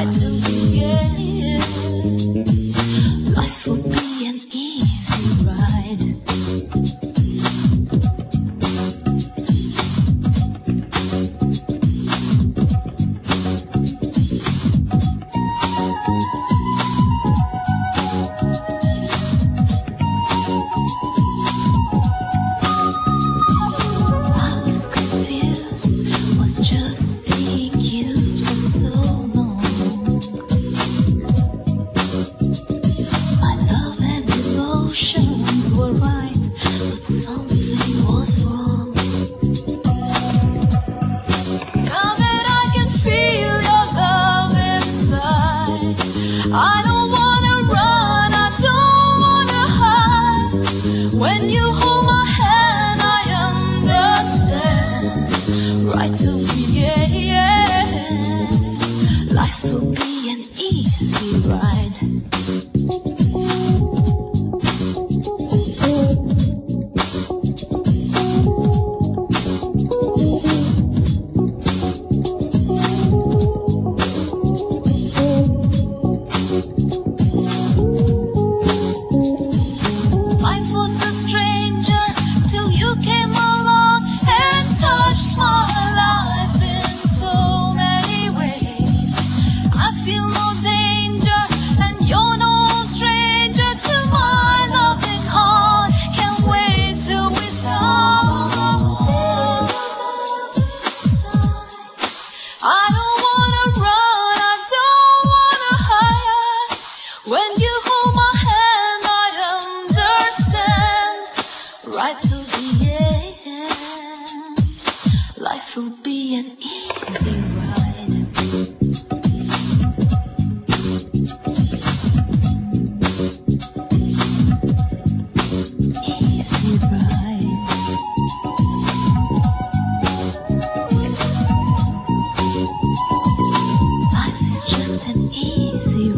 right till the end. Life will be an easy ride. Emotions were right, but something was wrong. Now that I can feel your love inside, I don't wanna run, I don't wanna hide. When you hold my hand, I understand. Right till the end, life will be an easy ride. I don't wanna run, I don't wanna hide. When you hold my hand, I understand. Right till the end, life will be an easy ride. Easy ride. Life is just an easy